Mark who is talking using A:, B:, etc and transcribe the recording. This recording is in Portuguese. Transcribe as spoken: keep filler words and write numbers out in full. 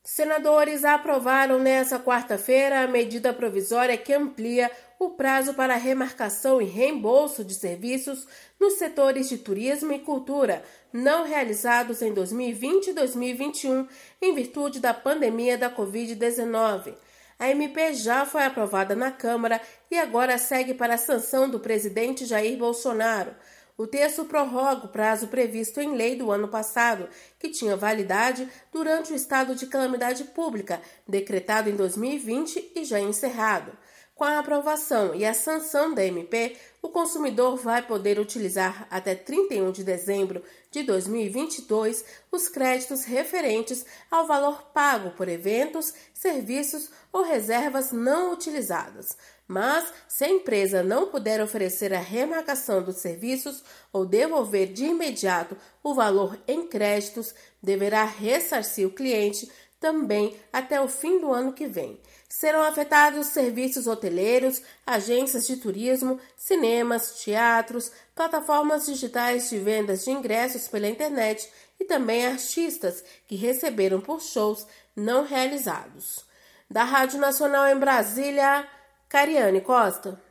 A: Senadores aprovaram nesta quarta-feira a medida provisória que amplia o prazo para remarcação e reembolso de serviços nos setores de turismo e cultura não realizados em dois mil e vinte e dois mil e vinte e um em virtude da pandemia da covid dezenove. A M P já foi aprovada na Câmara e agora segue para a sanção do presidente Jair Bolsonaro. O texto prorroga o prazo previsto em lei do ano passado, que tinha validade durante o estado de calamidade pública, decretado em dois mil e vinte e já encerrado. Com a aprovação e a sanção da M P, o consumidor vai poder utilizar até trinta e um de dezembro de dois mil e vinte e dois os créditos referentes ao valor pago por eventos, serviços ou reservas não utilizadas. Mas, se a empresa não puder oferecer a remarcação dos serviços ou devolver de imediato o valor em créditos, deverá ressarcir o cliente também até o fim do ano que vem. Serão afetados serviços hoteleiros, agências de turismo, cinemas, teatros, plataformas digitais de vendas de ingressos pela internet e também artistas que receberam por shows não realizados. Da Rádio Nacional em Brasília, Cariane Costa.